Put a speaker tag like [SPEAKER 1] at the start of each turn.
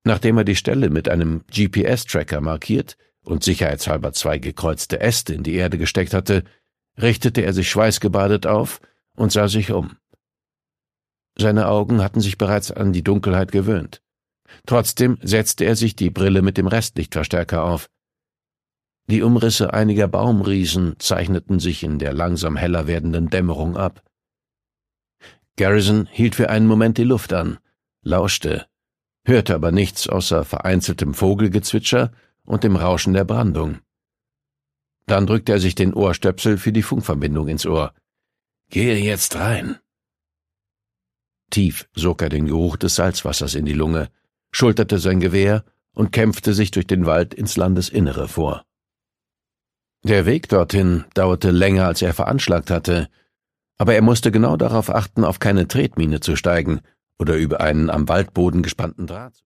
[SPEAKER 1] Nachdem er die Stelle mit einem GPS-Tracker markiert und sicherheitshalber 2 gekreuzte Äste in die Erde gesteckt hatte, richtete er sich schweißgebadet auf und sah sich um. Seine Augen hatten sich bereits an die Dunkelheit gewöhnt. Trotzdem setzte er sich die Brille mit dem Restlichtverstärker auf. Die Umrisse einiger Baumriesen zeichneten sich in der langsam heller werdenden Dämmerung ab. Garrison hielt für einen Moment die Luft an, lauschte, hörte aber nichts außer vereinzeltem Vogelgezwitscher und dem Rauschen der Brandung. Dann drückte er sich den Ohrstöpsel für die Funkverbindung ins Ohr. »Gehe jetzt rein!« Tief sog er den Geruch des Salzwassers in die Lunge, schulterte sein Gewehr und kämpfte sich durch den Wald ins Landesinnere vor. Der Weg dorthin dauerte länger, als er veranschlagt hatte, aber er musste genau darauf achten, auf keine Tretmine zu steigen oder über einen am Waldboden gespannten Draht